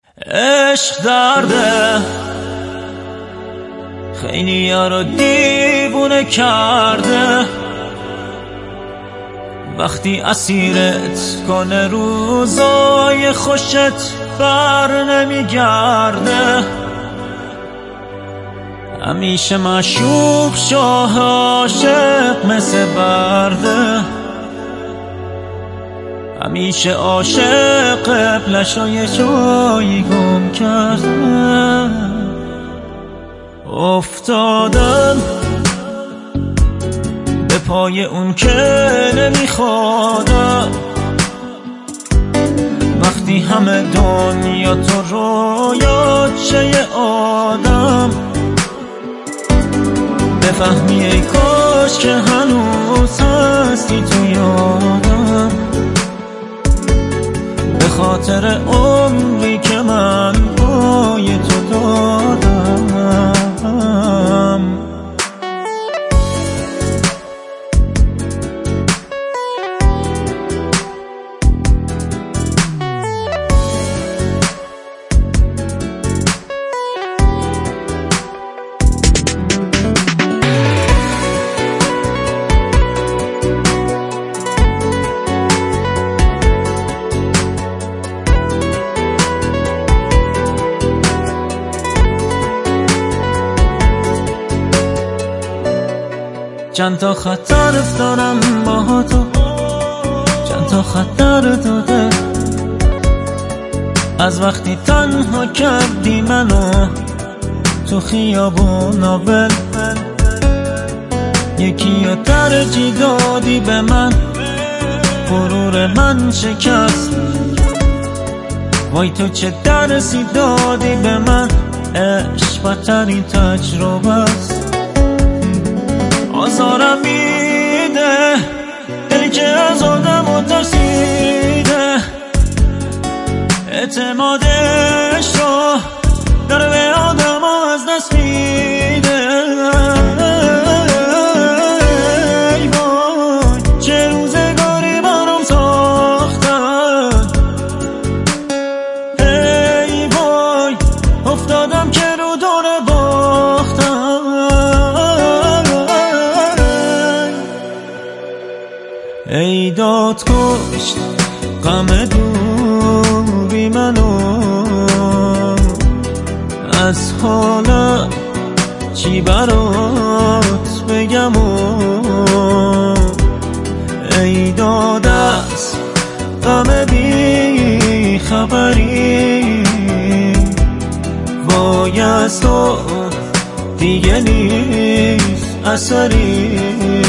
عشق درده خیلی ها رو دیوونه کرده، وقتی اسیرت کنه روزای خوشت بر نمیگرده. همیشه معشوق شاه عاشق مثل برده، همیشه عاشق قبلشای جایی گم کرده. افتادم به پای اون که نمیخوادم، وقتی همه دنیا تو رویات شه یه آدم. بفهمی ای کاش که هنوز هستی تو یادم، به خاطر عمری که من پای تو دادم. چند تا خطر افتادم با تو، چند تا خطر داده، از وقتی تنها کردی منو تو خیابون ول. یکی رو ترجیح دادی به من، غرور من شکست. وای تو چه درسی دادی به من، عشق بدترین تجربه است. آزارم میده دلی که از آدم و ترسیده، اعتمادش رو داره به آدم از دست میده. ای وای چه روزگاری برام ساختن، ای وای افتادم که رو دور باختم. ای داد کشت غم دوری منو، از حالا چی برات بگم؟ ای داد از غم بی خبری، وای از تو دیگه نیست اثری.